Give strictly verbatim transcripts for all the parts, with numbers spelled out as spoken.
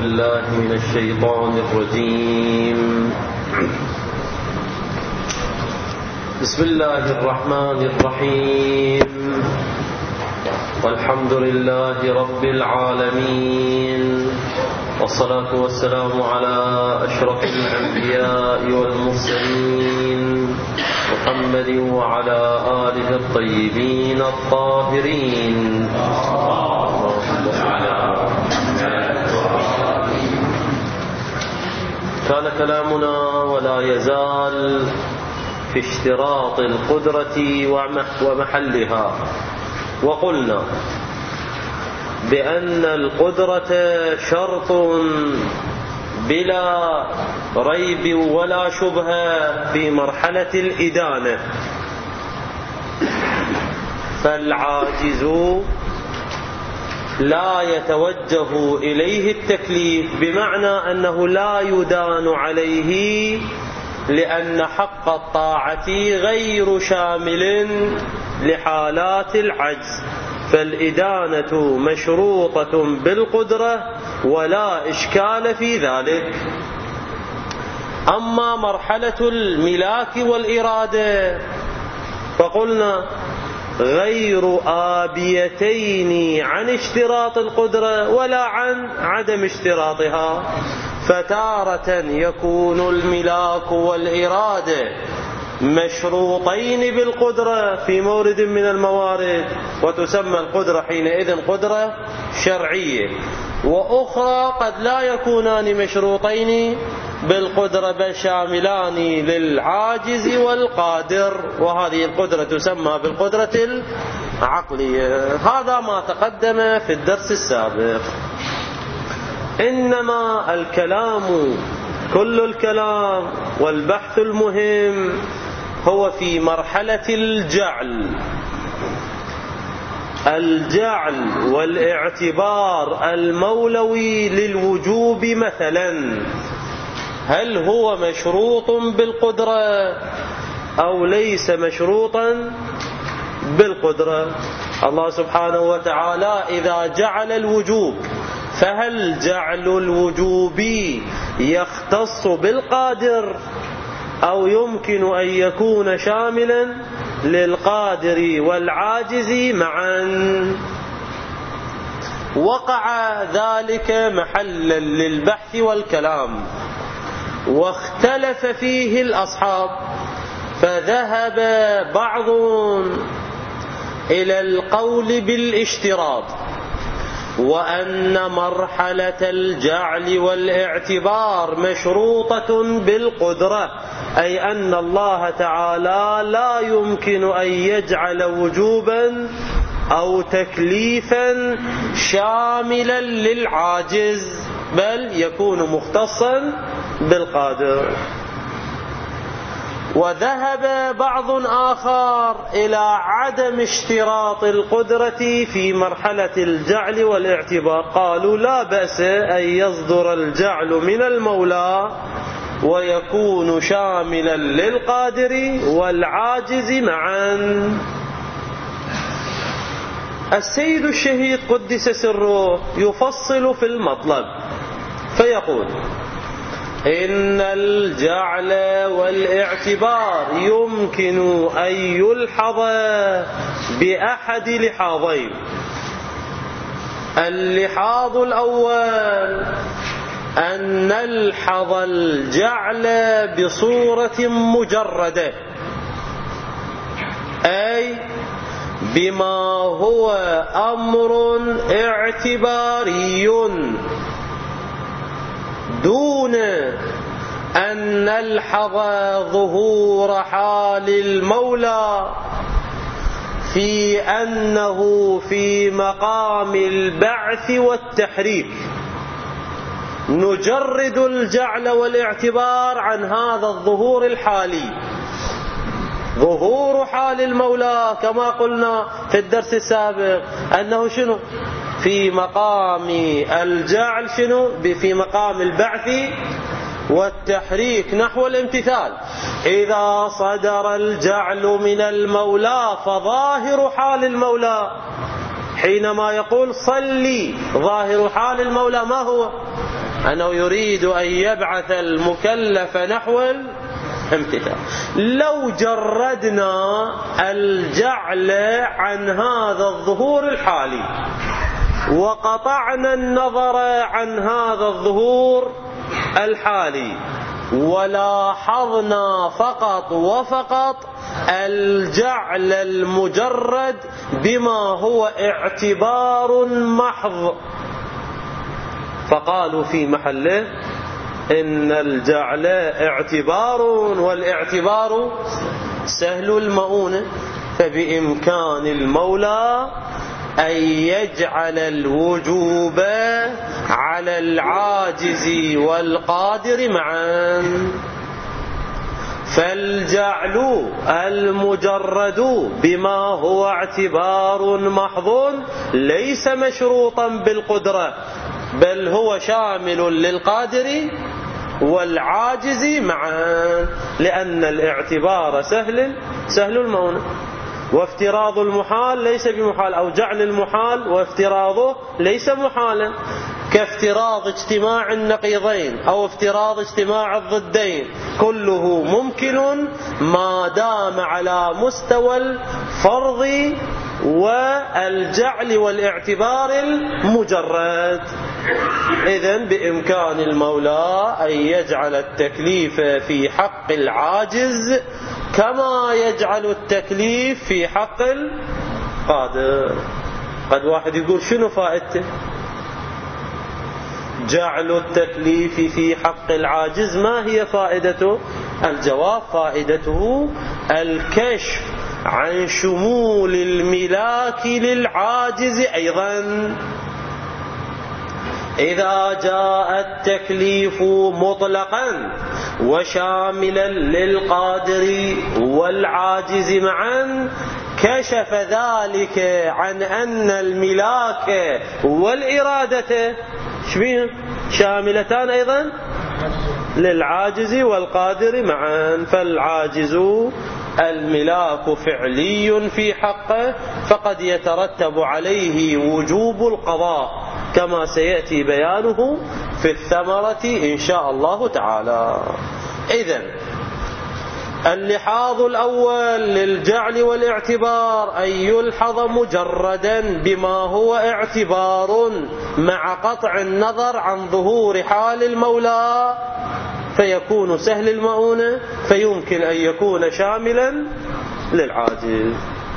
بالله من الشيطان الرجيم. بسم الله الرحمن الرحيم. والحمد لله رب العالمين، والصلاة والسلام على أشرف الأنبياء والمرسلين محمد وعلى آله الطيبين الطاهرين. كان كلامنا ولا يزال في اشتراط القدرة ومحلها، وقلنا بأن القدرة شرط بلا ريب ولا شبهة في مرحلة الإدانة، فالعاجز لا يتوجه إليه التكليف، بمعنى أنه لا يدان عليه، لأن حق الطاعة غير شامل لحالات العجز، فالإدانة مشروطة بالقدرة ولا إشكال في ذلك. أما مرحلة الملاك والإرادة فقلنا غير آبيتين عن اشتراط القدرة ولا عن عدم اشتراطها، فتارة يكون الملاك والإرادة مشروطين بالقدرة في مورد من الموارد، وتسمى القدرة حينئذ قدرة شرعية، وأخرى قد لا يكونان مشروطين بالقدرة بل شاملان للعاجز والقادر، وهذه القدرة تسمى بالقدرة العقلية. هذا ما تقدم في الدرس السابق. إنما الكلام كل الكلام والبحث المهم هو في مرحلة الجعل الجعل والاعتبار المولوي للوجوب مثلا، هل هو مشروط بالقدرة أو ليس مشروطا بالقدرة؟ الله سبحانه وتعالى إذا جعل الوجوب، فهل جعل الوجوب يختص بالقادر أو يمكن أن يكون شاملا للقادر والعاجز معا؟ وقع ذلك محلا للبحث والكلام، واختلف فيه الأصحاب، فذهب بعض إلى القول بالاشتراط، وأن مرحلة الجعل والاعتبار مشروطة بالقدرة، أي أن الله تعالى لا يمكن أن يجعل وجوبا أو تكليفا شاملا للعاجز، بل يكون مختصا بالقادر. وذهب بعض آخر إلى عدم اشتراط القدرة في مرحلة الجعل والاعتبار، قالوا لا بأس أن يصدر الجعل من المولى ويكون شاملا للقادر والعاجز معا. السيد الشهيد قدس سره يفصل في المطلب فيقول: إن الجعل والاعتبار يمكن أن يلحظ بأحد لحاظين. اللحاظ الأول أن نلحظ الجعل بصورة مجردة، أي بما هو أمر اعتباري، دون أن نلحظ ظهور حال المولى في أنه في مقام البعث والتحريك. نجرد الجعل والاعتبار عن هذا الظهور الحالي. ظهور حال المولى كما قلنا في الدرس السابق أنه شنو؟ في مقام الجعل، شنو؟ في مقام البعث والتحريك نحو الامتثال. إذا صدر الجعل من المولى فظاهر حال المولى حينما يقول صلي، ظاهر حال المولى ما هو؟ أنه يريد أن يبعث المكلف نحو الامتثال. لو جردنا الجعل عن هذا الظهور الحالي وقطعنا النظر عن هذا الظهور الحالي ولاحظنا فقط وفقط الجعل المجرد بما هو اعتبار محض، فقالوا في محله إن الجعل اعتبار والاعتبار سهل المؤونة، فبإمكان المولى أن يجعل الوجوب على العاجز والقادر معا. فالجعل المجرد بما هو اعتبار محض ليس مشروطا بالقدرة، بل هو شامل للقادر والعاجز معا، لأن الاعتبار سهل سهل المؤونة، وافتراض المحال ليس بمحال، أو جعل المحال وافتراضه ليس محالا، كافتراض اجتماع النقيضين أو افتراض اجتماع الضدين، كله ممكن ما دام على مستوى الفرض والجعل والاعتبار المجرد. إذن بإمكان المولى أن يجعل التكليف في حق العاجز كما يجعل التكليف في حق القادر. قد واحد يقول شنو فائدته جعل التكليف في حق العاجز؟ ما هي فائدته؟ الجواب فائدته الكشف عن شمول الملاك للعاجز أيضا. إذا جاء التكليف مطلقا وشاملا للقادر والعاجز معا كشف ذلك عن أن الملاك والإرادة شاملتان أيضا للعاجز والقادر معا. فالعاجز الملاك فعلي في حقه، فقد يترتب عليه وجوب القضاء كما سيأتي بيانه في الثمرة إن شاء الله تعالى. إذن اللحاظ الأول للجعل والاعتبار أن يلحظ مجردا بما هو اعتبار مع قطع النظر عن ظهور حال المولى، فيكون سهل المؤونة، فيمكن أن يكون شاملا للعاجز.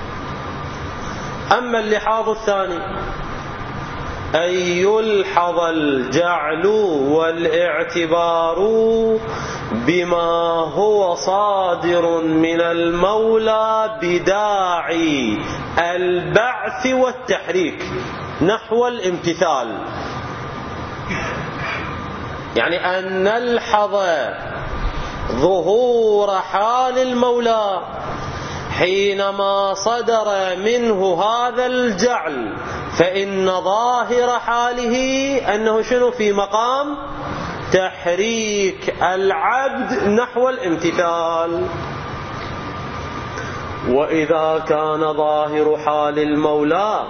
أما اللحاظ الثاني أن يلحظ الجعل والاعتبار بما هو صادر من المولى بداعي البعث والتحريك نحو الامتثال، يعني أن نلحظ ظهور حال المولى حينما صدر منه هذا الجعل، فإن ظاهر حاله أنه شنو؟ في مقام تحريك العبد نحو الامتثال. وإذا كان ظاهر حال المولى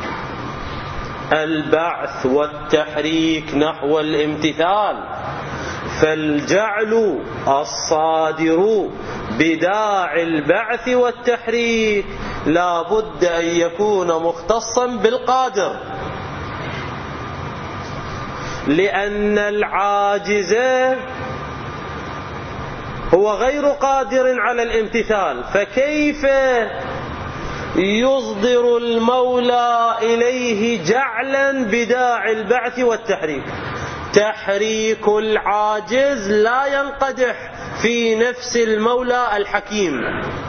البعث والتحريك نحو الامتثال، فالجعل الصادر بداعي البعث والتحريك لا بد أن يكون مختصا بالقادر، لأن العاجز هو غير قادر على الامتثال، فكيف يصدر المولى إليه جعلا بداعي البعث والتحريك؟ تحريك العاجز لا ينقدح في نفس المولى الحكيم،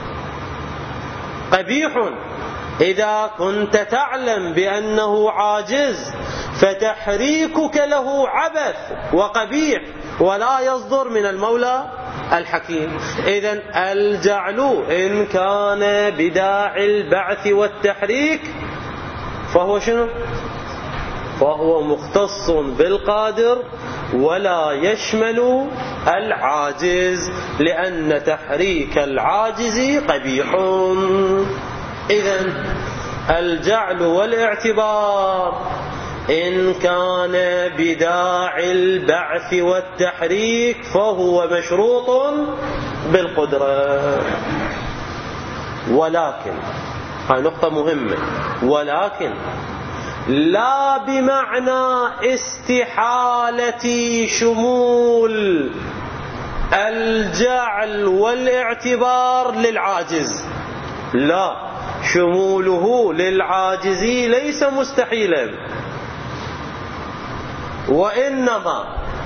قبيح. إذا كنت تعلم بأنه عاجز فتحريكك له عبث وقبيح ولا يصدر من المولى الحكيم. إذن الجعل إن كان بداعي البعث والتحريك فهو شنو؟ فهو مختص بالقادر ولا يشمل العاجز، لأن تحريك العاجز قبيح. إذن الجعل والاعتبار إن كان بداعي البعث والتحريك فهو مشروط بالقدرة. ولكن هاي نقطة مهمة، ولكن لا بمعنى استحالة شمول الجعل والاعتبار للعاجز، لا، شموله للعاجز ليس مستحيلا، وإنما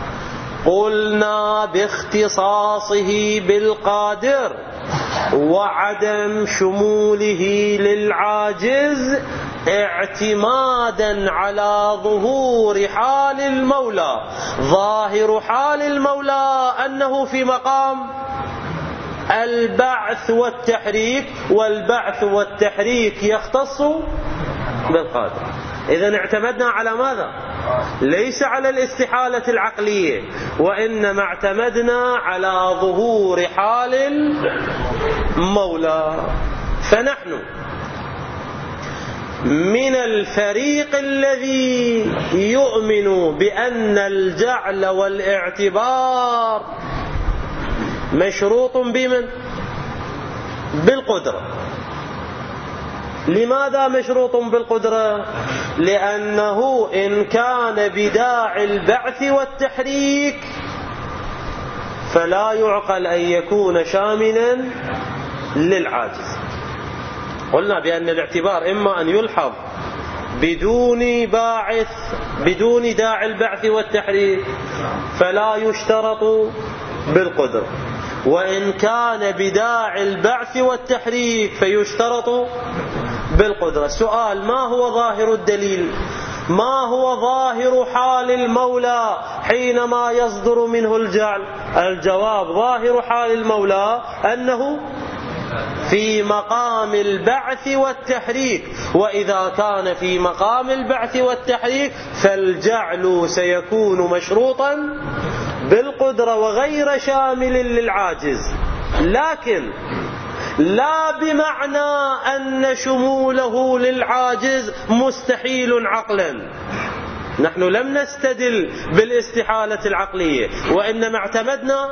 قلنا باختصاصه بالقادر وعدم شموله للعاجز اعتمادا على ظهور حال المولى. ظاهر حال المولى أنه في مقام البعث والتحريك، والبعث والتحريك يختص بالقادر. إذن اعتمدنا على ماذا؟ ليس على الاستحالة العقلية، وإنما اعتمدنا على ظهور حال المولى. فنحن من الفريق الذي يؤمن بأن الجعل والاعتبار مشروط بمن؟ بالقدرة. لماذا مشروط بالقدرة؟ لأنه إن كان بداعي البعث والتحريك فلا يعقل أن يكون شاملا للعاجز. قلنا بأن الاعتبار إما أن يلحظ بدون باعث بدون داعي البعث والتحريك فلا يشترط بالقدرة، وإن كان بداعي البعث والتحريك فيشترط بالقدرة. السؤال: ما هو ظاهر الدليل؟ ما هو ظاهر حال المولى حينما يصدر منه الجعل؟ الجواب: ظاهر حال المولى أنه في مقام البعث والتحريك، وإذا كان في مقام البعث والتحريك فالجعل سيكون مشروطا بالقدرة وغير شامل للعاجز، لكن لا بمعنى أن شموله للعاجز مستحيل عقلا. نحن لم نستدل بالاستحالة العقلية، وإنما اعتمدنا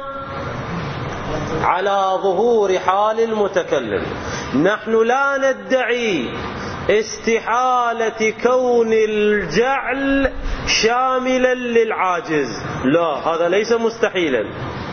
على ظهور حال المتكلم. نحن لا ندعي استحالة كون الجعل شاملا للعاجز، لا، هذا ليس مستحيلا،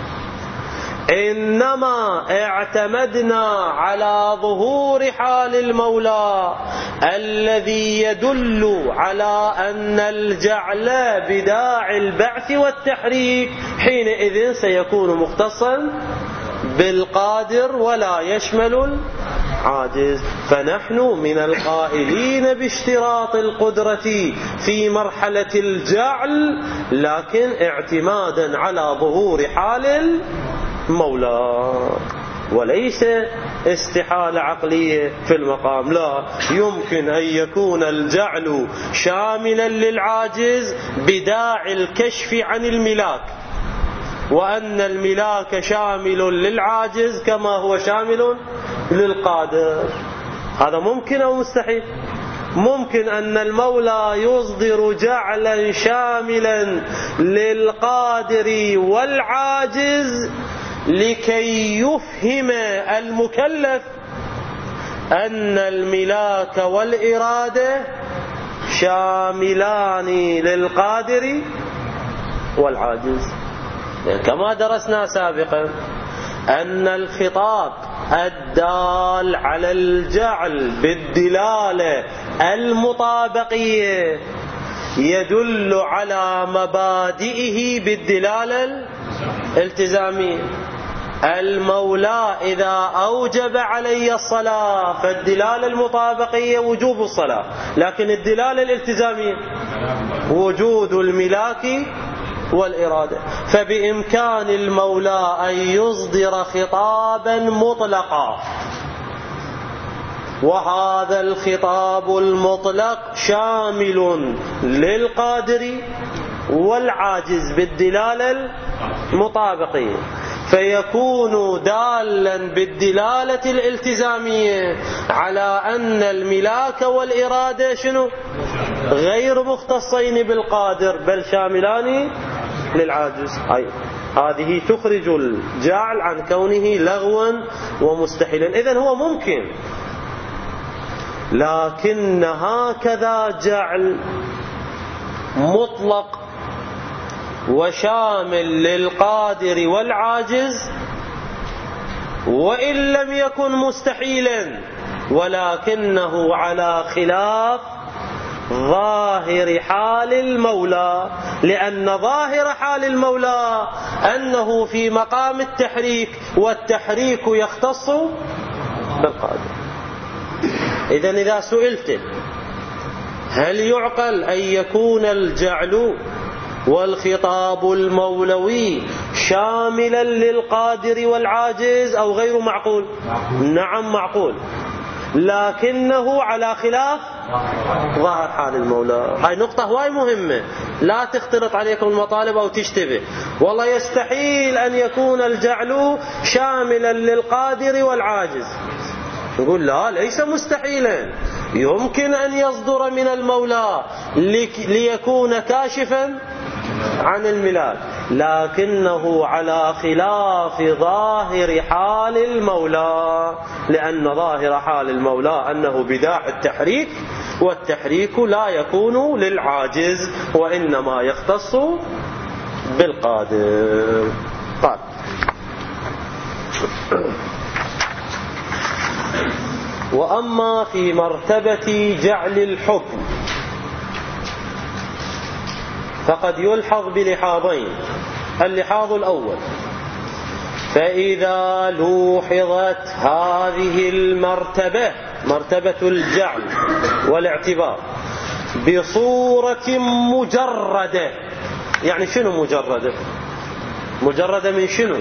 إنما اعتمدنا على ظهور حال المولى الذي يدل على أن الجعل بداعي البعث والتحريك حينئذ سيكون مختصا بالقادر ولا يشمل العاجز. فنحن من القائلين باشتراط القدرة في مرحلة الجعل، لكن اعتمادا على ظهور حال المولى، وليس استحالة عقلية في المقام. لا، يمكن أن يكون الجعل شاملا للعاجز بداعي الكشف عن الملاك، وأن الملاك شامل للعاجز كما هو شامل للقادر. هذا ممكن أو مستحيل؟ ممكن أن المولى يصدر جعلا شاملا للقادر والعاجز لكي يفهم المكلف أن الملاك والإرادة شاملان للقادر والعاجز، كما درسنا سابقا أن الخطاب الدال على الجعل بالدلالة المطابقية يدل على مبادئه بالدلالة الالتزامية. المولى إذا أوجب علي الصلاة فالدلالة المطابقية وجوب الصلاة، لكن الدلالة الالتزامية وجود الملاك والإرادة. فبإمكان المولى أن يصدر خطابا مطلقا، وهذا الخطاب المطلق شامل للقادر والعاجز بالدلالة المطابقية، فيكون دالا بالدلالة الالتزامية على أن الملاك والإرادة شنو؟ غير مختصين بالقادر بل شاملان للعاجز. أي هذه تخرج الجعل عن كونه لغوا ومستحيلا. إذن هو ممكن، لكن هكذا جعل مطلق وشامل للقادر والعاجز وإن لم يكن مستحيلا، ولكنه على خلاف ظاهر حال المولى، لأن ظاهر حال المولى أنه في مقام التحريك، والتحريك يختص بالقادر. إذن إذا سئلت هل يعقل أن يكون الجعل والخطاب المولوي شاملا للقادر والعاجز أو غير معقول؟ نعم معقول، لكنه على خلاف ظاهر حال المولى. هاي نقطة هواي مهمة، لا تختلط عليكم المطالب أو تشتبه. والله يستحيل أن يكون الجعل شاملا للقادر والعاجز. نقول لا، ليس مستحيلا، يمكن أن يصدر من المولى ليكون كاشفا عن الملاك، لكنه على خلاف ظاهر حال المولى، لأن ظاهر حال المولى أنه بداع التحريك، والتحريك لا يكون للعاجز وإنما يختص بالقادر. طيب، وأما في مرتبة جعل الحكم فقد يلحظ بلحاظين. اللحاظ الأول: فإذا لوحظت هذه المرتبة، مرتبة الجعل والاعتبار، بصورة مجردة. يعني شنو مجردة؟ مجردة من شنو؟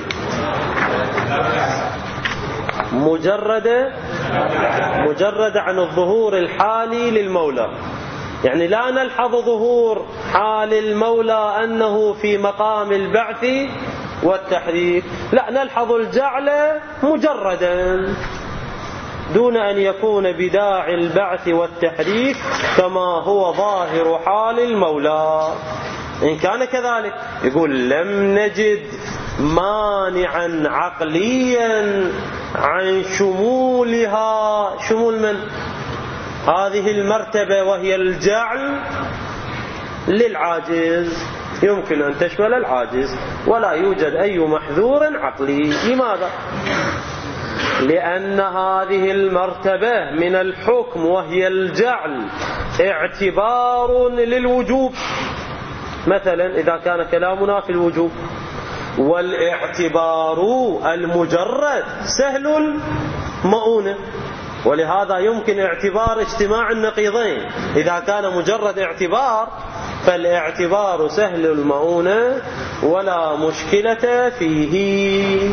مجردة مجردة عن الظهور الحالي للمولى. يعني لا نلحظ ظهور حال المولى أنه في مقام البعث والتحريك، لا، نلحظ الجعل مجردا دون أن يكون بداعي البعث والتحريك كما هو ظاهر حال المولى. إن كان كذلك يقول لم نجد مانعا عقليا عن شمولها، شمول من هذه المرتبة وهي الجعل للعاجز، يمكن أن تشمل العاجز ولا يوجد أي محذور عقلي. لماذا؟ لأن هذه المرتبة من الحكم وهي الجعل اعتبار للوجوب، مثلا إذا كان كلامنا في الوجوب، والاعتبار المجرد سهل المؤونة، ولهذا يمكن اعتبار اجتماع النقيضين. إذا كان مجرد اعتبار فالاعتبار سهل المؤونة ولا مشكلة فيه.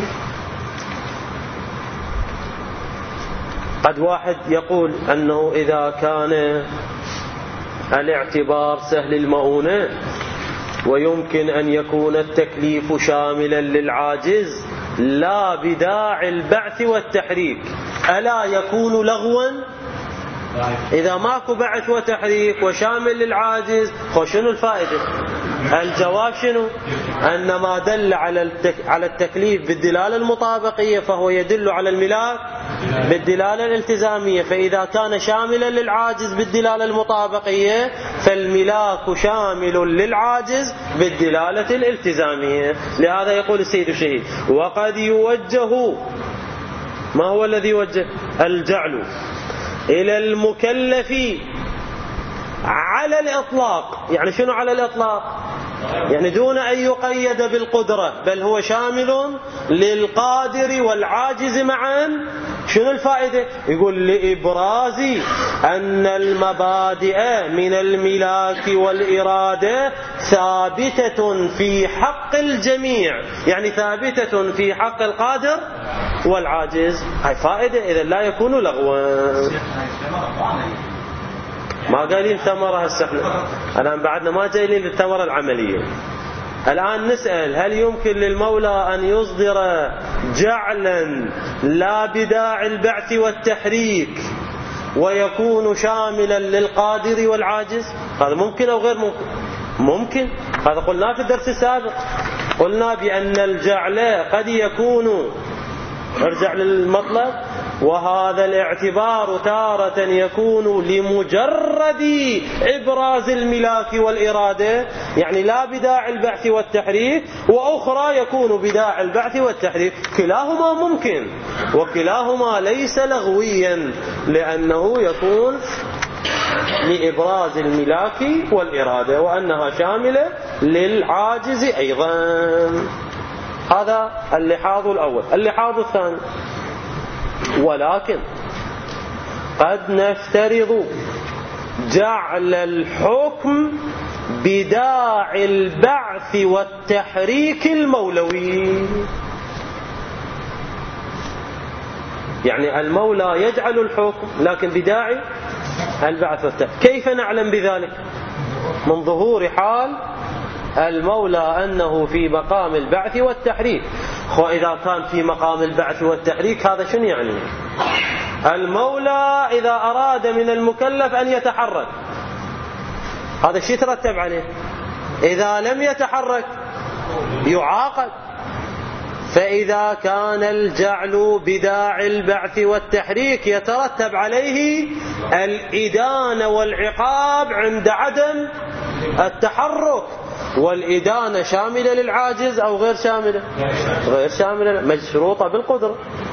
قد واحد يقول أنه إذا كان الاعتبار سهل المؤونة ويمكن أن يكون التكليف شاملا للعاجز لا بداعي البعث والتحريك، ألا يكون لغوا؟ إذا ماكو بعث وتحريك وشامل للعاجز شنو الفائدة؟ الجواب شنو؟ أن ما دل على التكليف بالدلالة المطابقية فهو يدل على الملاك بالدلالة الالتزامية، فإذا كان شاملا للعاجز بالدلالة المطابقية فالملاك شامل للعاجز بالدلالة الالتزامية. لهذا يقول السيد الشهيد: وقد يوجه، ما هو الذي يوجه؟ الجعل إلى المكلف على الإطلاق. يعني شنو على الإطلاق؟ يعني دون أن يقيد بالقدرة، بل هو شامل للقادر والعاجز معا. شنو الفائدة؟ يقول لإبراز أن المبادئ من الملاك والإرادة ثابتة في حق الجميع، يعني ثابتة في حق القادر والعاجز. هاي فائدة، إذا لا يكون لغوا. ما قايلين ثمرة هسه احنا الآن بعدنا ما جايين للثمرة العملية. الآن نسأل: هل يمكن للمولى أن يصدر جعلا لا بداعي البعث والتحريك ويكون شاملا للقادر والعاجز؟ هذا ممكن أو غير ممكن؟ ممكن. هذا قلنا في الدرس السابق، قلنا بأن الجعل قد يكون، ارجع للمطلب، وهذا الاعتبار تارة يكون لمجرد إبراز الملاك والإرادة، يعني لا بداعي البعث والتحريك، وأخرى يكون بداعي البعث والتحريك. كلاهما ممكن، وكلاهما ليس لغويا، لأنه يكون لإبراز الملاك والإرادة، وأنها شاملة للعاجز أيضا. هذا اللحاظ الأول. اللحاظ الثاني: ولكن قد نفترض جعل الحكم بداعي البعث والتحريك المولوي. يعني المولى يجعل الحكم لكن بداعي البعث والتحريك. كيف نعلم بذلك؟ من ظهور حال المولى أنه في مقام البعث والتحريك. وإذا كان في مقام البعث والتحريك هذا شنو يعني؟ المولى إذا أراد من المكلف أن يتحرك، هذا الشيء يترتب عليه. إذا لم يتحرك يعاقب. فإذا كان الجعل بداعي البعث والتحريك يترتب عليه الإدانة والعقاب عند عدم التحرك. والإدانة شاملة للعاجز أو غير شاملة؟ غير شاملة، مشروطة بالقدرة.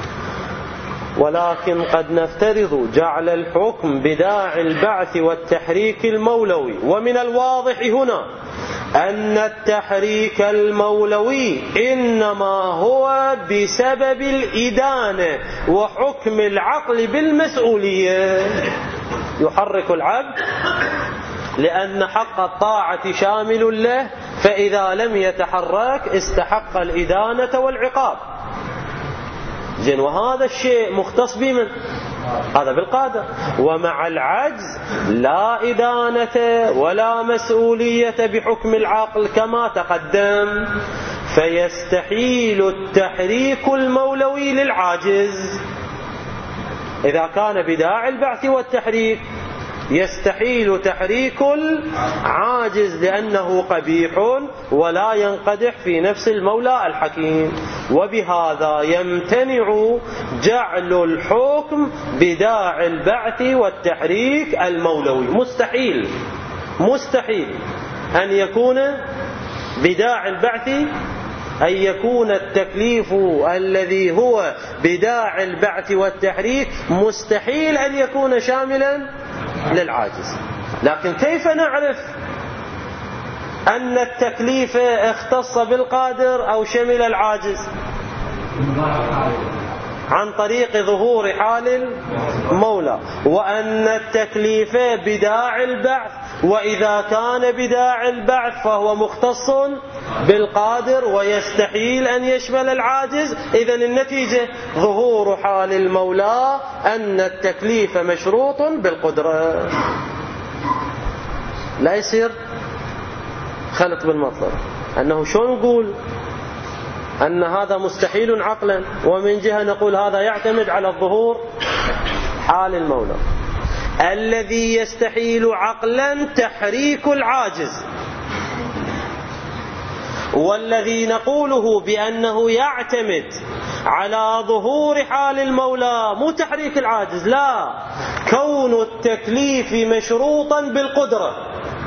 ولكن قد نفترض جعل الحكم بداعي البعث والتحريك المولوي. ومن الواضح هنا أن التحريك المولوي إنما هو بسبب الإدانة وحكم العقل بالمسؤولية. يحرك العبد لأن حق الطاعة شامل له، فإذا لم يتحرك استحق الإدانة والعقاب. زين، وهذا الشيء مختص بمن؟ هذا بالقادر. ومع العجز لا إدانة ولا مسؤولية بحكم العقل كما تقدم، فيستحيل التحريك المولوي للعاجز. إذا كان بداعي البعث والتحريك يستحيل تحريك العاجز لأنه قبيح ولا ينقدح في نفس المولى الحكيم. وبهذا يمتنع جعل الحكم بداعي البعث والتحريك المولوي. مستحيل مستحيل أن يكون بداعي البعث، أن يكون التكليف الذي هو بداعي البعث والتحريك مستحيل أن يكون شاملا للعاجز. لكن كيف نعرف أن التكليف اختص بالقادر أو شمل العاجز؟ عن طريق ظهور حال المولى، وأن التكليف بداعي البعث، وإذا كان بداعي البعث فهو مختص بالقادر ويستحيل أن يشمل العاجز. إذن النتيجة ظهور حال المولى أن التكليف مشروط بالقدرة. لا يصير خلط بالمطلب، أنه شو نقول أن هذا مستحيل عقلا، ومن جهة نقول هذا يعتمد على الظهور حال المولى. الذي يستحيل عقلا تحريك العاجز، والذي نقوله بأنه يعتمد على ظهور حال المولى مو تحريك العاجز، لا، كون التكليف مشروطا بالقدرة،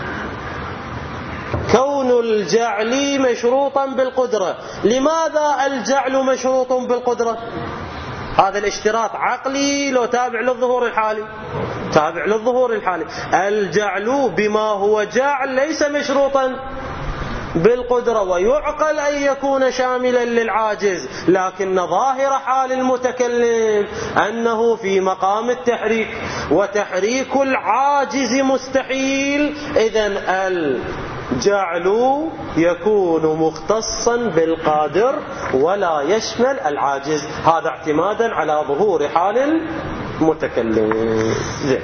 كون الجعل مشروطا بالقدرة. لماذا الجعل مشروط بالقدرة؟ هذا الاشتراط عقلي لو تابع للظهور الحالي؟ تابع للظهور الحالي. الجعل بما هو جاعل ليس مشروطا بالقدرة، ويعقل أن يكون شاملا للعاجز، لكن ظاهر حال المتكلم أنه في مقام التحريك، وتحريك العاجز مستحيل. إذن الجعل يكون مختصا بالقادر ولا يشمل العاجز، هذا اعتمادا على ظهور حال المتكلم. زين،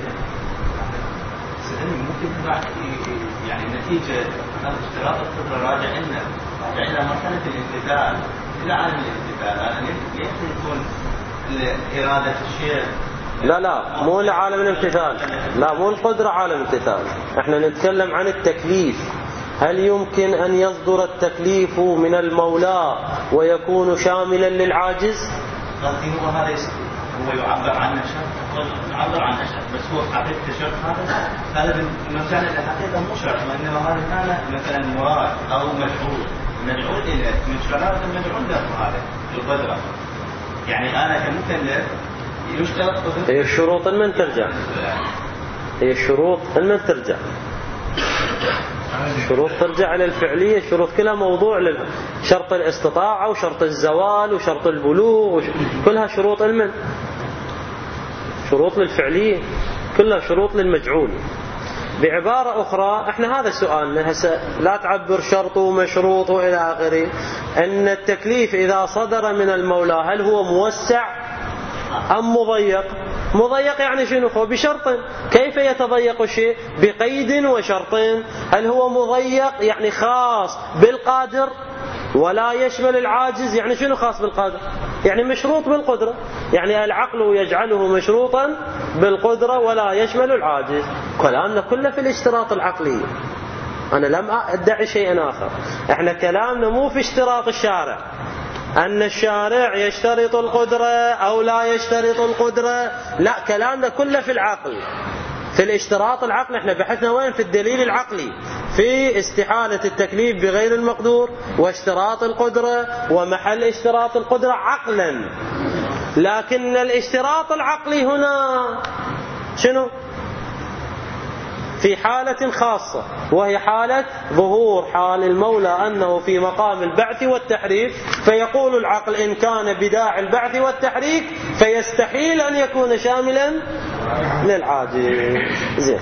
يعني نتيجة اشتراط القدرة راجع لنا إلى مرحلة الامتثال، إلى عالم الامتثال. يعني يمكن يكون إرادة الشيء لا لا مو لعالم الامتثال، لا مو القدرة عالم الامتثال، احنا نتكلم عن التكليف. هل يمكن أن يصدر التكليف من المولى ويكون شاملا للعاجز؟ هو هذا هو يعبر عنه شرط، يعبر عنه شرط، بس هو حقيقة الشرط هذا هذا من كان الحقيقة مو شرط، وإنما هذا كان مثلا مراد أو مجعول مجعول إلى من شرط المجعول له هذا القدرة. يعني أنا كمكلف يشترط هي الشروط من ترجع، هي الشروط من ترجع، الشروط ترجع إلى الفعلية، الشروط كلها موضوع شرط الاستطاعة وشرط الزوال وشرط البلوغ، كلها شروط المن، شروط للفعلية، كلها شروط للمجعول. بعبارة أخرى احنا هذا سؤالنا هسه، لا تعبر شرط ومشروط وإلى آخره، أن التكليف إذا صدر من المولى هل هو موسع أم مضيق؟ مضيق يعني شنو؟ هو بشرط. كيف يتضيق الشيء؟ بقيد وشرط. هل هو مضيق يعني خاص بالقادر ولا يشمل العاجز؟ يعني شنو خاص بالقادر؟ يعني مشروط بالقدرة، يعني العقل يجعله مشروطا بالقدرة ولا يشمل العاجز. كلامنا كله في الاشتراط العقلي، أنا لم أدعي شيئا آخر. احنا كلامنا مو في اشتراط الشارع، أن الشارع يشترط القدرة أو لا يشترط القدرة، لا، كلامنا كله في العقل، في الاشتراط العقلي. احنا بحثنا وين؟ في الدليل العقلي في استحالة التكليف بغير المقدور واشتراط القدرة ومحل اشتراط القدرة عقلا. لكن الاشتراط العقلي هنا شنو؟ في حالة خاصة، وهي حالة ظهور حال المولى أنه في مقام البعث والتحريك، فيقول العقل إن كان بداعي البعث والتحريك فيستحيل أن يكون شاملا للعاجز. زين،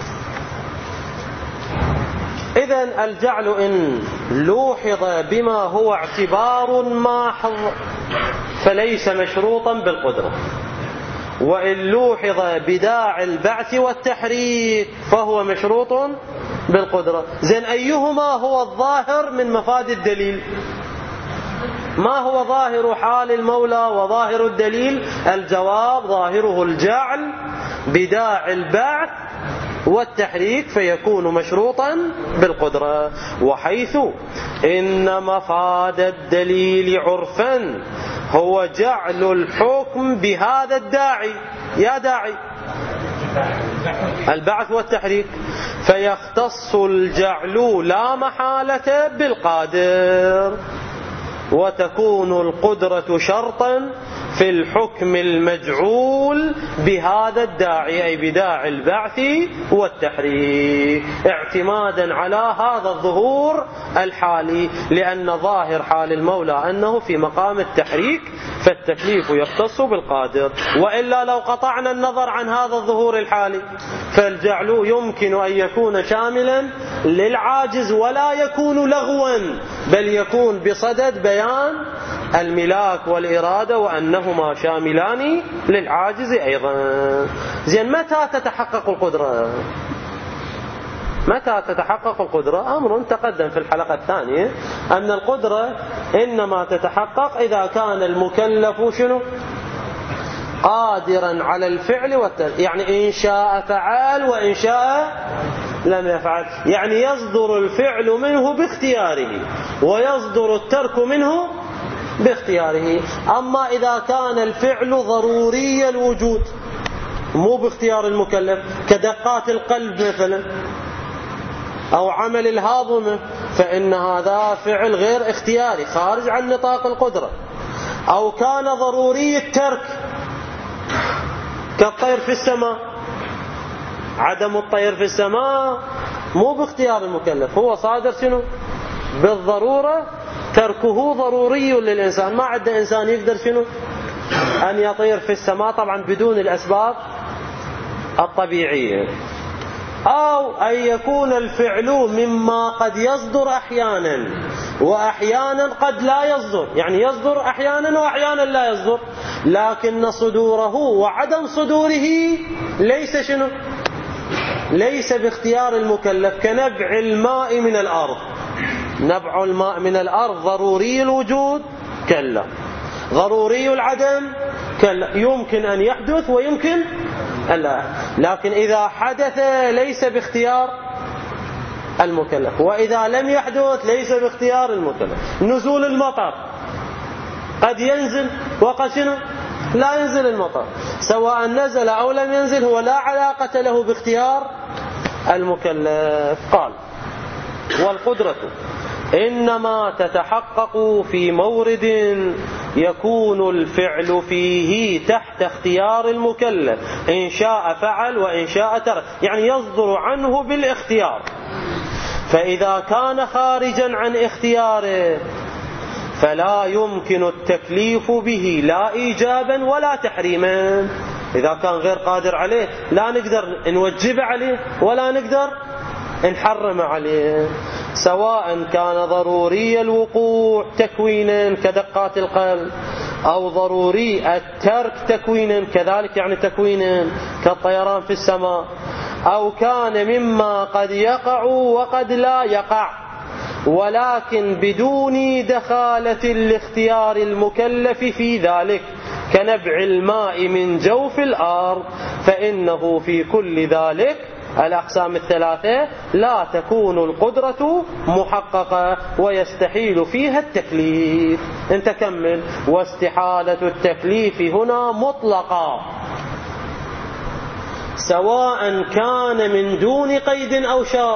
إذن الجعل إن لوحظ بما هو اعتبار محض فليس مشروطا بالقدرة، وإن لوحظ بداعي البعث والتحريك فهو مشروط بالقدرة. زين، أيهما هو الظاهر من مفاد الدليل؟ ما هو ظاهر حال المولى وظاهر الدليل؟ الجواب ظاهره الجعل بداعي البعث والتحريك فيكون مشروطا بالقدرة. وحيث إن مفاد الدليل عرفا هو جعل الحكم بهذا الداعي، يا داعي البعث والتحريك، فيختص الجعل لا محالة بالقادر، وتكون القدرة شرطا في الحكم المجعول بهذا الداعي، أي بداعي البعث والتحريك، اعتمادا على هذا الظهور الحالي، لأن ظاهر حال المولى أنه في مقام التحريك فالتكليف يختص بالقادر. وإلا لو قطعنا النظر عن هذا الظهور الحالي فالجعل يمكن أن يكون شاملا للعاجز ولا يكون لغوا، بل يكون بصدد بيان الملاك والإرادة وأنهما شاملان للعاجز أيضا. زين، متى تتحقق القدرة؟ متى تتحقق القدرة؟ أمر تقدم في الحلقة الثانية أن القدرة إنما تتحقق إذا كان المكلف شنو؟ قادرا على الفعل والترك، يعني إن شاء فعل وإن شاء لم يفعل، يعني يصدر الفعل منه باختياره ويصدر الترك منه باختياره. أما إذا كان الفعل ضروري الوجود مو باختيار المكلف، كدقات القلب مثلا أو عمل الهاضمة، فإن هذا فعل غير اختياري خارج عن نطاق القدرة. أو كان ضروري الترك كالطير في السماء، عدم الطير في السماء مو باختيار المكلف، هو صادر شنو؟ بالضرورة، تركه ضروري للإنسان. ما عند إنسان يقدر شنو؟ أن يطير في السماء طبعا بدون الأسباب الطبيعية. أو أن يكون الفعل مما قد يصدر أحيانا وأحيانا قد لا يصدر، يعني يصدر أحيانا وأحيانا لا يصدر، لكن صدوره وعدم صدوره ليس شنو؟ ليس باختيار المكلف. كنبع الماء من الأرض، نبع الماء من الأرض ضروري الوجود؟ كلا. ضروري العدم؟ يمكن أن يحدث ويمكن أن لا. لكن إذا حدث ليس باختيار المكلف، وإذا لم يحدث ليس باختيار المكلف. نزول المطر قد ينزل وقد شنو لا ينزل المطر، سواء نزل أو لم ينزل هو لا علاقة له باختيار المكلف. قال: والقدرة إنما تتحقق في مورد يكون الفعل فيه تحت اختيار المكلف، إن شاء فعل وإن شاء ترك، يعني يصدر عنه بالاختيار. فإذا كان خارجا عن اختياره فلا يمكن التكليف به لا إيجابا ولا تحريما. إذا كان غير قادر عليه لا نقدر نوجب عليه ولا نقدر نحرم عليه، سواء كان ضروري الوقوع تكوينا كدقات القلب، أو ضروري الترك تكوينا كذلك يعني تكوينا كالطيران في السماء، أو كان مما قد يقع وقد لا يقع ولكن بدون دخالة لاختيار المكلف في ذلك، كنبع الماء من جوف الأرض، فإنه في كل ذلك الأقسام الثلاثة لا تكون القدرة محققة ويستحيل فيها التكليف. انت كمل: واستحالة التكليف هنا مطلقة، سواء كان من دون قيد أو شرط،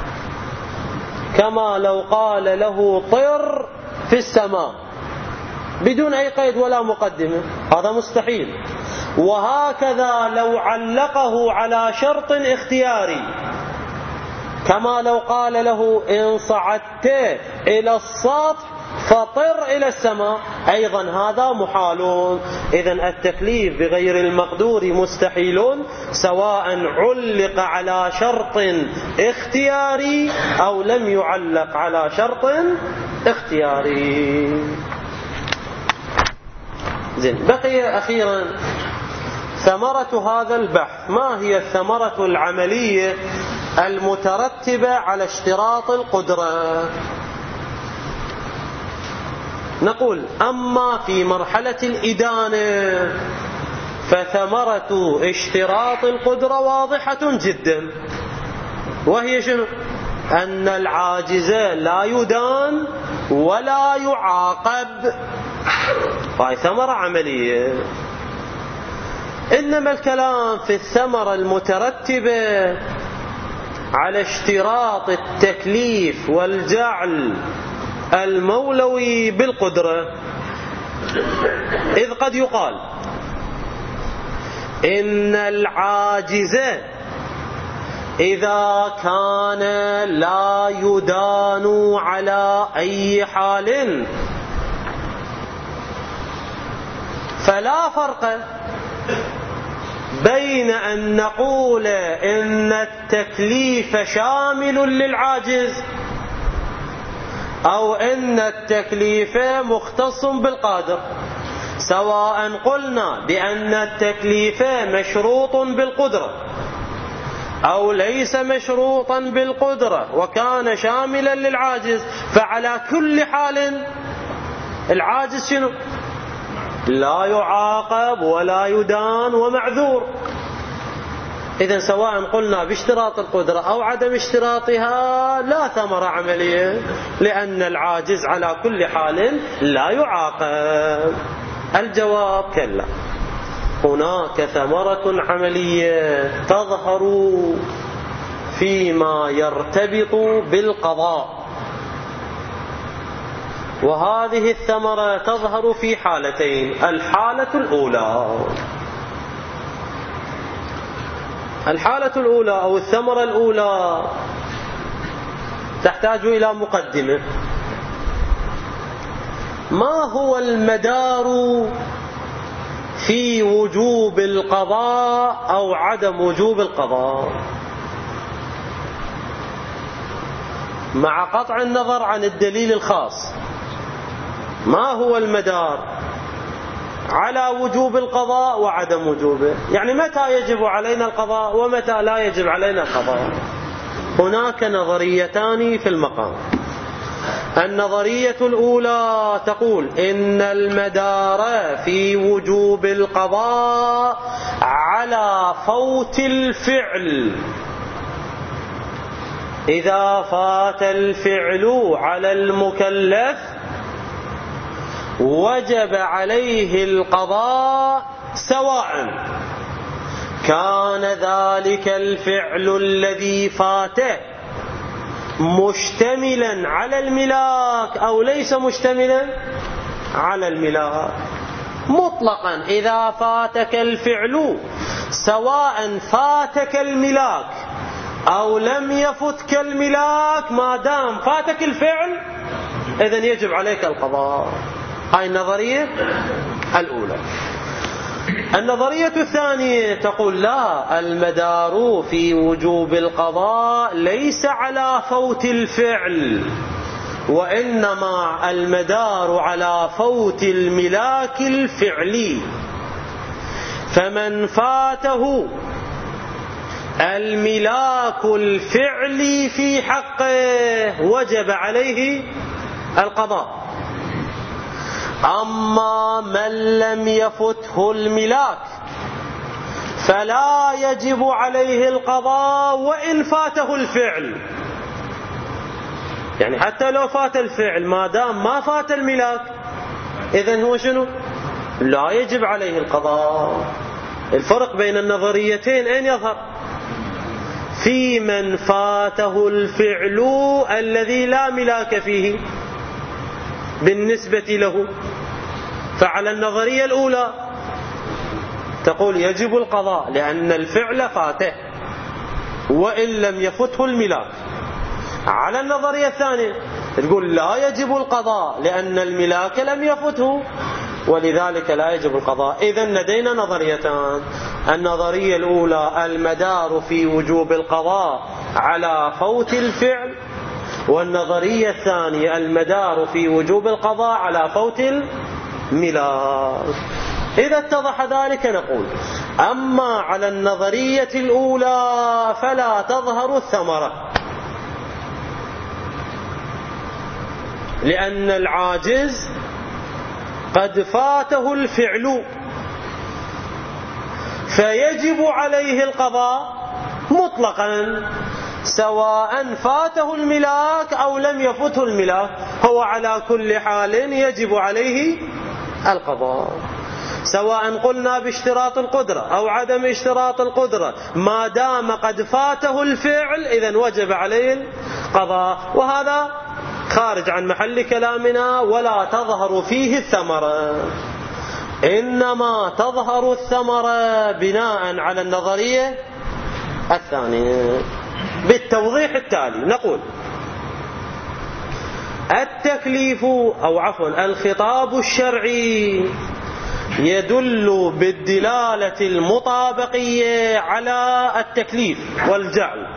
كما لو قال له طر في السماء بدون أي قيد ولا مقدمة، هذا مستحيل. وهكذا لو علقه على شرط اختياري، كما لو قال له إن صعدت إلى السطح فطر إلى السماء، أيضا هذا محال. إذن التكليف بغير المقدور مستحيل، سواء علق على شرط اختياري أو لم يعلق على شرط اختياري. زين، بقي أخيرا ثمرة هذا البحث. ما هي الثمرة العملية المترتبة على اشتراط القدرة؟ نقول: أما في مرحلة الإدانة فثمرة اشتراط القدرة واضحة جدا، وهي شنو؟ أن العاجز لا يدان ولا يعاقب، هاي ثمرة عملية. إنما الكلام في الثمرة المترتبة على اشتراط التكليف والجعل المولوي بالقدرة، إذ قد يقال إن العاجز إذا كان لا يدان على أي حال فلا فرق بين أن نقول إن التكليف شامل للعاجز أو إن التكليف مختص بالقادر، سواء قلنا بأن التكليف مشروط بالقدرة أو ليس مشروطا بالقدرة وكان شاملا للعاجز، فعلى كل حال العاجز شنو؟ لا يعاقب ولا يدان ومعذور. إذن سواء قلنا باشتراط القدرة أو عدم اشتراطها لا ثمرة عملية، لأن العاجز على كل حال لا يعاقب. الجواب: كلا، هناك ثمرة عملية تظهر فيما يرتبط بالقضاء، وهذه الثمرة تظهر في حالتين. الحالة الأولى الحالة الأولى أو الثمرة الأولى تحتاج إلى مقدمة. ما هو المدار في وجوب القضاء أو عدم وجوب القضاء، مع قطع النظر عن الدليل الخاص؟ ما هو المدار على وجوب القضاء وعدم وجوبه؟ يعني متى يجب علينا القضاء ومتى لا يجب علينا القضاء؟ هناك نظريتان في المقام. النظرية الأولى تقول إن المدار في وجوب القضاء على فوت الفعل. إذا فات الفعل على المكلف وجب عليه القضاء سواء كان ذلك الفعل الذي فاته مشتملا على الملاك أو ليس مشتملا على الملاك. مطلقا إذا فاتك الفعل سواء فاتك الملاك أو لم يفتك الملاك، ما دام فاتك الفعل إذن يجب عليك القضاء. هاي النظرية الأولى. النظرية الثانية تقول لا، المدار في وجوب القضاء ليس على فوت الفعل، وإنما المدار على فوت الملاك الفعلي. فمن فاته الملاك الفعلي في حقه وجب عليه القضاء. أما من لم يفته الملاك فلا يجب عليه القضاء وإن فاته الفعل. يعني حتى لو فات الفعل ما دام ما فات الملاك إذن هو شنو؟ لا يجب عليه القضاء. الفرق بين النظريتين أين يظهر؟ في من فاته الفعل الذي لا ملاك فيه بالنسبة له، فعلى النظرية الأولى تقول يجب القضاء لأن الفعل فاته وإن لم يفته الملاك. على النظرية الثانية تقول لا يجب القضاء لأن الملاك لم يفته ولذلك لا يجب القضاء. إذن لدينا نظريتان. النظرية الأولى المدار في وجوب القضاء على فوت الفعل، والنظرية الثانية المدار في وجوب القضاء على فوت الملاك. إذا اتضح ذلك نقول أما على النظرية الأولى فلا تظهر الثمرة، لأن العاجز قد فاته الفعل فيجب عليه القضاء مطلقا سواء فاته الملاك أو لم يفته الملاك، هو على كل حال يجب عليه القضاء، سواء قلنا باشتراط القدرة أو عدم اشتراط القدرة، ما دام قد فاته الفعل إذن وجب عليه القضاء. وهذا خارج عن محل كلامنا ولا تظهر فيه الثمرة، إنما تظهر الثمرة بناء على النظرية الثانية. بالتوضيح التالي نقول التكليف أو عفوا الخطاب الشرعي يدل بالدلالة المطابقية على التكليف والجعل،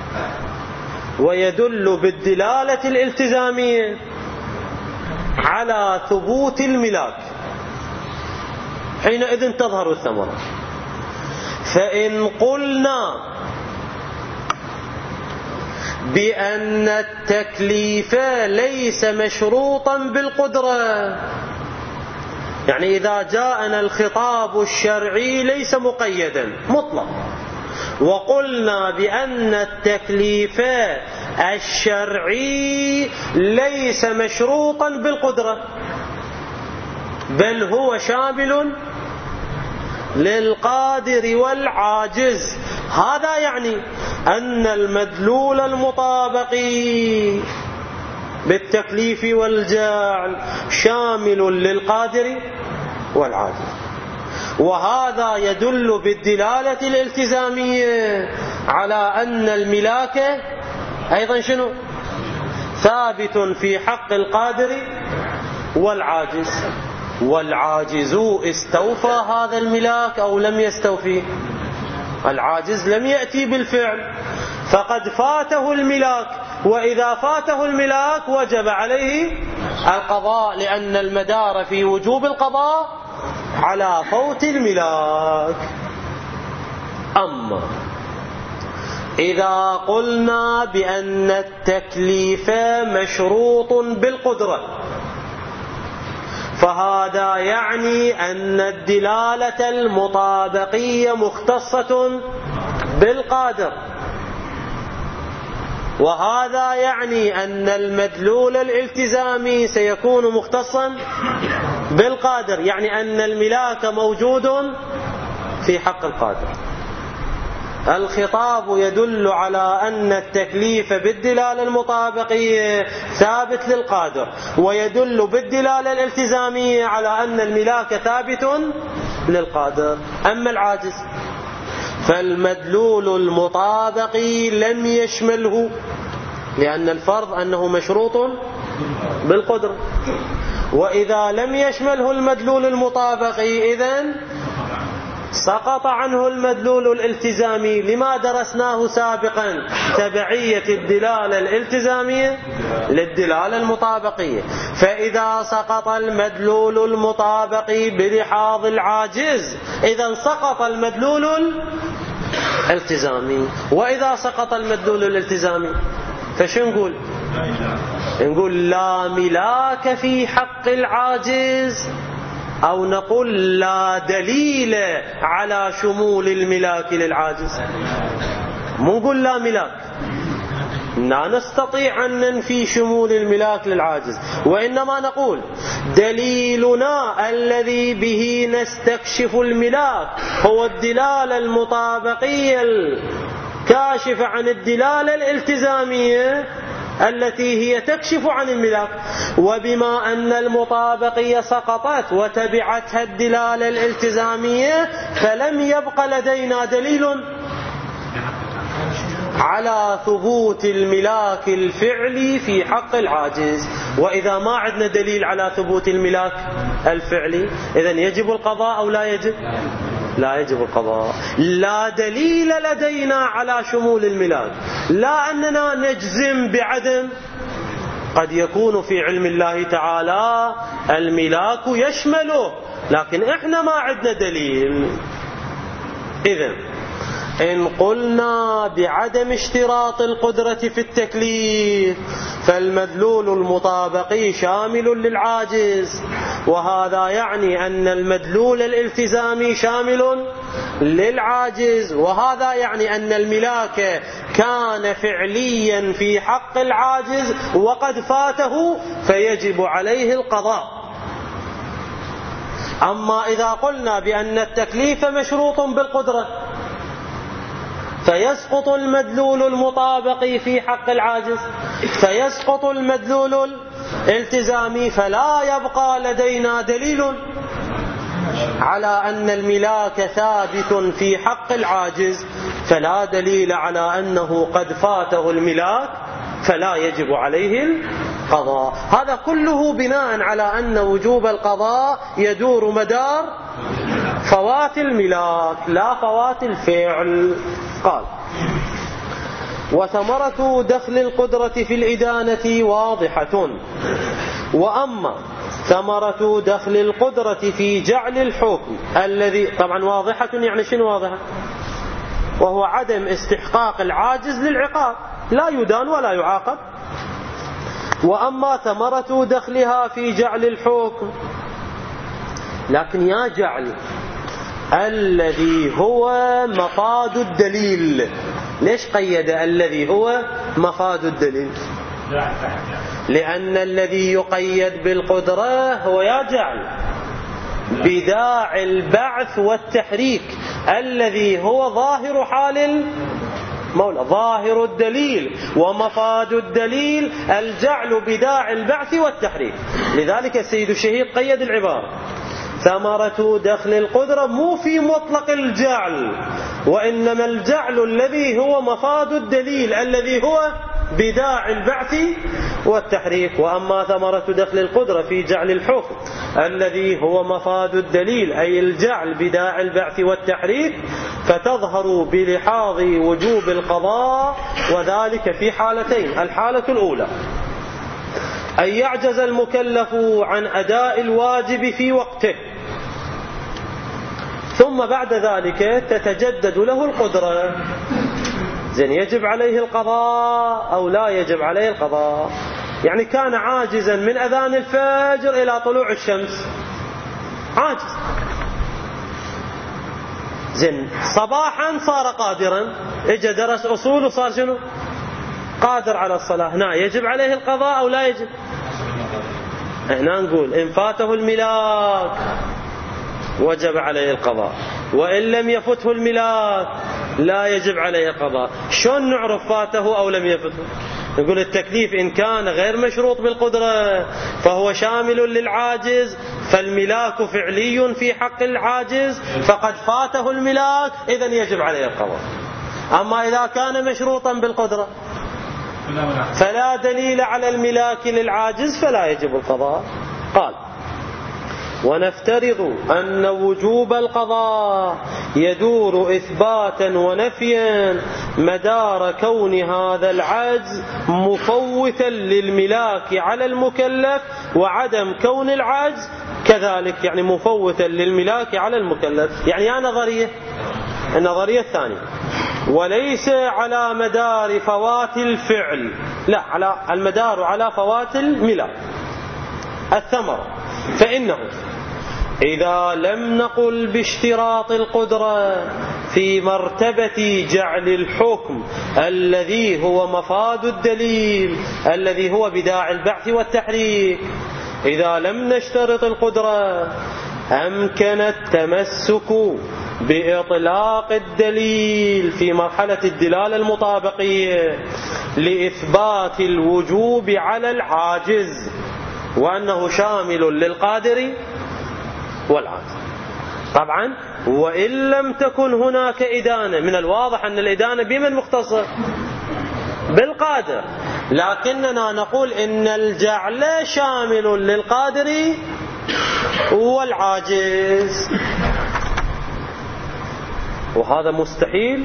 ويدل بالدلالة الالتزامية على ثبوت الملاك، حينئذ تظهر الثمرة. فإن قلنا بأن التكليف ليس مشروطا بالقدرة، يعني إذا جاءنا الخطاب الشرعي ليس مقيدا مطلق، وقلنا بأن التكليف الشرعي ليس مشروطا بالقدرة بل هو شامل للقادر والعاجز، هذا يعني أن المدلول المطابقي بالتكليف والجعل شامل للقادر والعاجز. وهذا يدل بالدلالة الالتزامية على أن الملاك أيضا شنو؟ ثابت في حق القادر والعاجز. والعاجز استوفى هذا الملاك أو لم يستوفي؟ العاجز لم يأتي بالفعل فقد فاته الملاك، وإذا فاته الملاك وجب عليه القضاء، لأن المدار في وجوب القضاء على فوت الملاك. أما إذا قلنا بأن التكليف مشروط بالقدرة فهذا يعني أن الدلالة المطابقية مختصة بالقادر، وهذا يعني أن المدلول الالتزامي سيكون مختصا بالقادر، يعني أن الملاك موجود في حق القادر. الخطاب يدل على أن التكليف بالدلالة المطابقية ثابت للقادر، ويدل بالدلالة الالتزامية على أن الملاك ثابت للقادر. أما العاجز فالمدلول المطابقي لم يشمله، لأن الفرض أنه مشروط بالقدرة، وإذا لم يشمله المدلول المطابقي إذن سقط عنه المدلول الالتزامي لما درسناه سابقا، تبعية الدلالة الالتزامية للدلالة المطابقية. فإذا سقط المدلول المطابقي بلحاظ العاجز إذن سقط المدلول الالتزامي، وإذا سقط المدلول الالتزامي فشو نقول؟ نقول لا ملاك في حق العاجز، أو نقول لا دليل على شمول الملاك للعاجز. مو نقول لا ملاك، لا نستطيع أن ننفي شمول الملاك للعاجز، وإنما نقول دليلنا الذي به نستكشف الملاك هو الدلالة المطابقية الكاشفة عن الدلالة الالتزامية التي هي تكشف عن الملاك. وبما أن المطابقية سقطت وتبعتها الدلالة الالتزامية فلم يبق لدينا دليل على ثبوت الملاك الفعلي في حق العاجز. وإذا ما عندنا دليل على ثبوت الملاك الفعلي إذن يجب القضاء أو لا يجب؟ لا يجب القضاء. لا دليل لدينا على شمول الملاك، لا أننا نجزم بعدم، قد يكون في علم الله تعالى الملاك يشمله لكن إحنا ما عندنا دليل. إذن إن قلنا بعدم اشتراط القدرة في التكليف فالمدلول المطابقي شامل للعاجز، وهذا يعني أن المدلول الالتزامي شامل للعاجز، وهذا يعني أن الملاك كان فعليا في حق العاجز وقد فاته فيجب عليه القضاء. أما إذا قلنا بأن التكليف مشروط بالقدرة فيسقط المدلول المطابقي في حق العاجز، فيسقط المدلول الالتزامي، فلا يبقى لدينا دليل على أن الملاك ثابت في حق العاجز، فلا دليل على أنه قد فاته الملاك فلا يجب عليه القضاء. هذا كله بناء على أن وجوب القضاء يدور مدار فوات الملاك لا فوات الفعل. قال: وثمرة دخل القدرة في الإدانة واضحة، وأما ثمرة دخل القدرة في جعل الحكم الذي طبعا واضحة يعني شنو واضحة؟ وهو عدم استحقاق العاجز للعقاب، لا يدان ولا يعاقب. وأما ثمرة دخلها في جعل الحكم، لكن يا جعل الذي هو مفاد الدليل، ليش قيد الذي هو مفاد الدليل؟ لأن الذي يقيد بالقدرة هو يا جعل بداعي البعث والتحريك الذي هو ظاهر حال المولى، ظاهر الدليل ومفاد الدليل الجعل بداعي البعث والتحريك. لذلك السيد الشهيد قيد العبارة ثمرة دخل القدرة مو في مطلق الجعل، وإنما الجعل الذي هو مفاد الدليل الذي هو بداعي البعث والتحريك. وأما ثمرة دخل القدرة في جعل الحكم الذي هو مفاد الدليل أي الجعل بداعي البعث والتحريك فتظهر بلحاظ وجوب القضاء، وذلك في حالتين: الحالة الأولى أن يعجز المكلف عن أداء الواجب في وقته، ثم بعد ذلك تتجدد له القدرة. زين يجب عليه القضاء أو لا يجب عليه القضاء؟ يعني كان عاجزا من أذان الفجر إلى طلوع الشمس، عاجز، زين صباحا صار قادرا، اجى درس أصول وصار شنو؟ قادر على الصلاة. هنا يجب عليه القضاء أو لا يجب؟ هنا نقول إن فاته الملاك وجب عليه القضاء، وإن لم يفته الملاك لا يجب عليه القضاء. شلون نعرف فاته أو لم يفته؟ نقول التكليف إن كان غير مشروط بالقدرة فهو شامل للعاجز، فالملاك فعلي في حق العاجز فقد فاته الملاك، إذن يجب عليه القضاء. أما إذا كان مشروطا بالقدرة فلا دليل على الملاك للعاجز فلا يجب القضاء. قال ونفترض أن وجوب القضاء يدور إثباتا ونفيا مدار كون هذا العجز مفوتا للملاك على المكلف، وعدم كون العجز كذلك يعني مفوتا للملاك على المكلف. يعني يا نظرية النظرية الثانية، وليس على مدار فوات الفعل، لا، على المدار على فوات الملاك الثمرة. فإنه إذا لم نقل باشتراط القدرة في مرتبة جعل الحكم الذي هو مفاد الدليل الذي هو بداعي البعث والتحريك، إذا لم نشترط القدرة أمكن التمسك بإطلاق الدليل في مرحلة الدلالة المطابقية لإثبات الوجوب على العاجز، وأنه شامل للقادر والعاجز. طبعا وإن لم تكن هناك إدانة، من الواضح أن الإدانة بمن مختصة؟ بالقادر، لكننا نقول إن الجعل شامل للقادر والعاجز، وهذا مستحيل.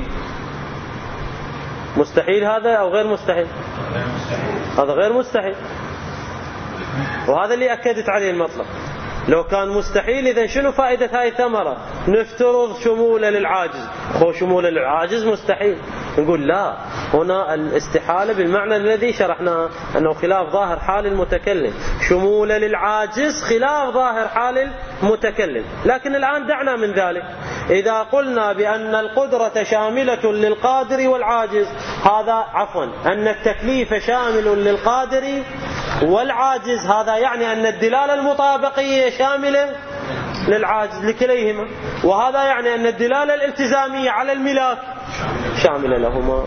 مستحيل هذا أو غير مستحيل؟ هذا غير مستحيل، وهذا اللي أكدت عليه المطلب. لو كان مستحيل إذن شنو فائدة هاي الثمرة؟ نفترض شموله للعاجز، هو شموله للعاجز مستحيل. نقول لا، هنا الاستحالة بالمعنى الذي شرحناه، أنه خلاف ظاهر حال المتكلم، شموله للعاجز خلاف ظاهر حال المتكلم. لكن الآن دعنا من ذلك، إذا قلنا بأن القدرة شاملة للقادر والعاجز، هذا عفوا أن التكليف شامل للقادر والعاجز، هذا يعني أن الدلالة المطابقية شاملة للعاجز لكليهما، وهذا يعني أن الدلالة الالتزامية على الملاك شاملة لهما.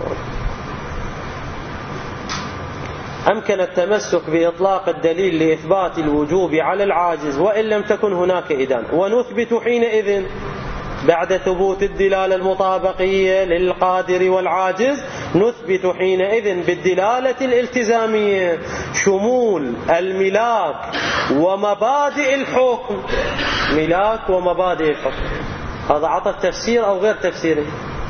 أمكن التمسك بإطلاق الدليل لإثبات الوجوب على العاجز وإن لم تكن هناك إدانة، ونثبت حينئذ بعد ثبوت الدلالة المطابقية للقادر والعاجز، نثبت حينئذ بالدلالة الالتزامية شمول الملاك ومبادئ الحكم. ملاك ومبادئ الحكم، هذا عطف تفسير أو غير تفسيري؟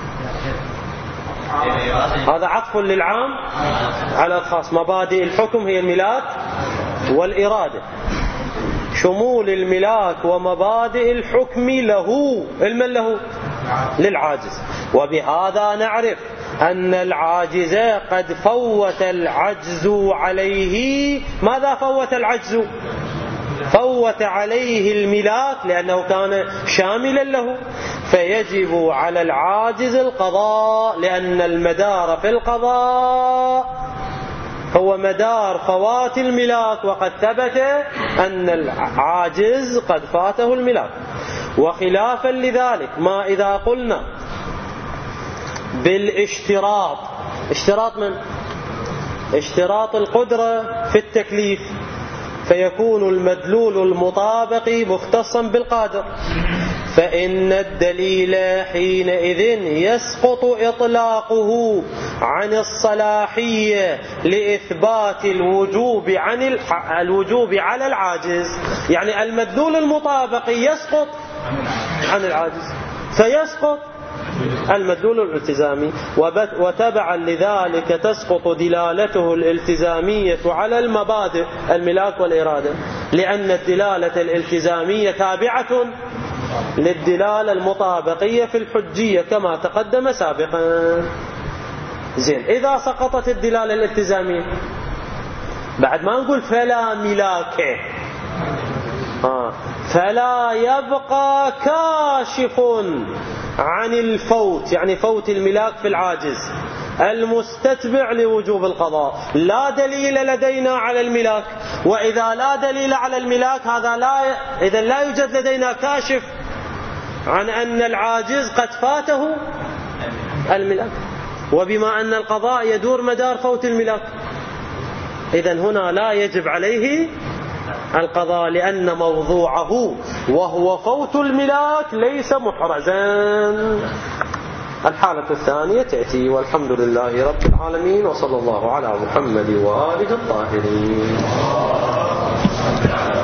هذا عطف للعام على الخاص. مبادئ الحكم هي الملاك والإرادة، شمول الملاك ومبادئ الحكم له، المن له؟ للعاجز. وبهذا نعرف أن العاجز قد فوت العجز عليه. ماذا فوت العجز؟ فوت عليه الملاك لأنه كان شاملا له، فيجب على العاجز القضاء، لأن المدار في القضاء هو مدار فوات الملاك، وقد ثبت أن العاجز قد فاته الملاك. وخلافا لذلك ما إذا قلنا بالاشتراط، اشتراط من؟ اشتراط القدرة في التكليف، فيكون المدلول المطابق مختصا بالقادر، فإن الدليل حينئذ يسقط إطلاقه عن الصلاحية لإثبات الوجوب عن الوجوب على العاجز. يعني المدلول المطابق يسقط عن العاجز، فيسقط المدلول الالتزامي، وتبعا لذلك تسقط دلالته الالتزامية على المبادئ الملاك والإرادة، لأن الدلالة الالتزامية تابعة للدلالة المطابقية في الحجية كما تقدم سابقا. زين، إذا سقطت الدلالة الالتزامية بعد ما نقول فلا ملاك، آه فلا يبقى كاشف عن الفوت، يعني فوت الملاك في العاجز المستتبع لوجوب القضاء. لا دليل لدينا على الملاك، وإذا لا دليل على الملاك هذا لا إذا لا يوجد لدينا كاشف عن أن العاجز قد فاته الملاك، وبما أن القضاء يدور مدار فوت الملاك إذن هنا لا يجب عليه القضاء، لأن موضوعه وهو فوت الملاك ليس محرزا. الحالة الثانية تأتي، والحمد لله رب العالمين، وصلى الله على محمد وآله الطاهرين.